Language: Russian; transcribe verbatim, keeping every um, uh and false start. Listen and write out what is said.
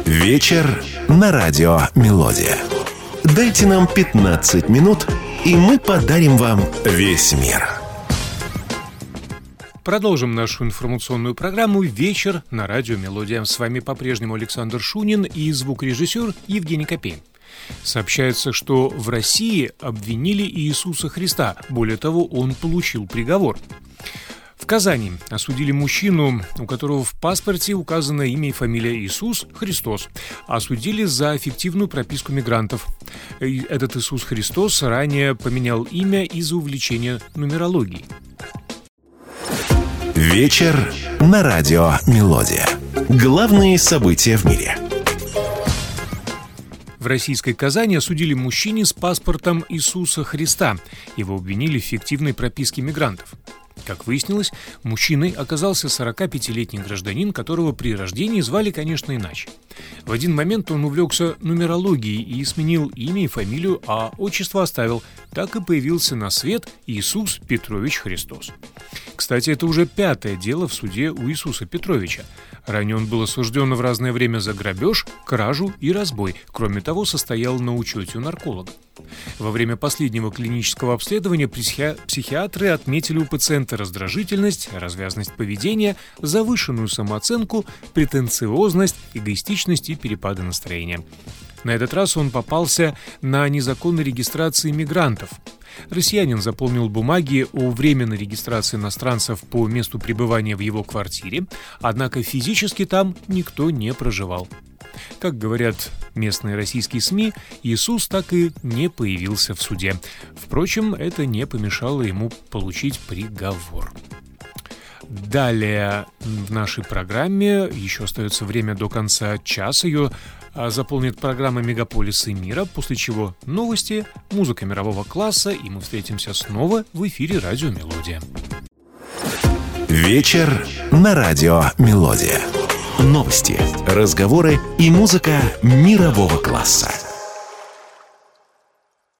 Вечер на радио «Мелодия». Дайте нам пятнадцать минут, и мы подарим вам весь мир. Продолжим нашу информационную программу «Вечер на радио «Мелодия». С вами по-прежнему Александр Шунин и звукорежиссер Евгений Копейн. Сообщается, что в России обвинили Иисуса Христа. Более того, он получил приговор. В Казани осудили мужчину, у которого в паспорте указано имя и фамилия Иисус Христос. Осудили за фиктивную прописку мигрантов. Этот Иисус Христос ранее поменял имя из-за увлечения нумерологией. Вечер на радио «Мелодия». Главные события в мире. В российской Казани осудили мужчине с паспортом Иисуса Христа. Его обвинили в фиктивной прописке мигрантов. Как выяснилось, мужчиной оказался сорокапятилетний гражданин, которого при рождении звали, конечно, иначе. В один момент он увлекся нумерологией и сменил имя и фамилию, а отчество оставил. Так и появился на свет Иисус Петрович Христос. Кстати, это уже пятое дело в суде у Иисуса Петровича. Ранее он был осужден в разное время за грабеж, кражу и разбой. Кроме того, состоял на учете у нарколога. Во время последнего клинического обследования психи... психиатры отметили у пациента раздражительность, развязность поведения, завышенную самооценку, претенциозность, эгоистичность и перепады настроения. На этот раз он попался на незаконной регистрации мигрантов. Россиянин заполнил бумаги о временной регистрации иностранцев по месту пребывания в его квартире, однако физически там никто не проживал. Как говорят местные российские СМИ, Иисус так и не появился в суде. Впрочем, это не помешало ему получить приговор. Далее в нашей программе еще остается время до конца часа. Ее заполнит программа «Мегаполисы мира», после чего новости, музыка мирового класса, и мы встретимся снова в эфире радио «Мелодия». Вечер на радио «Мелодия». Новости, разговоры и музыка мирового класса.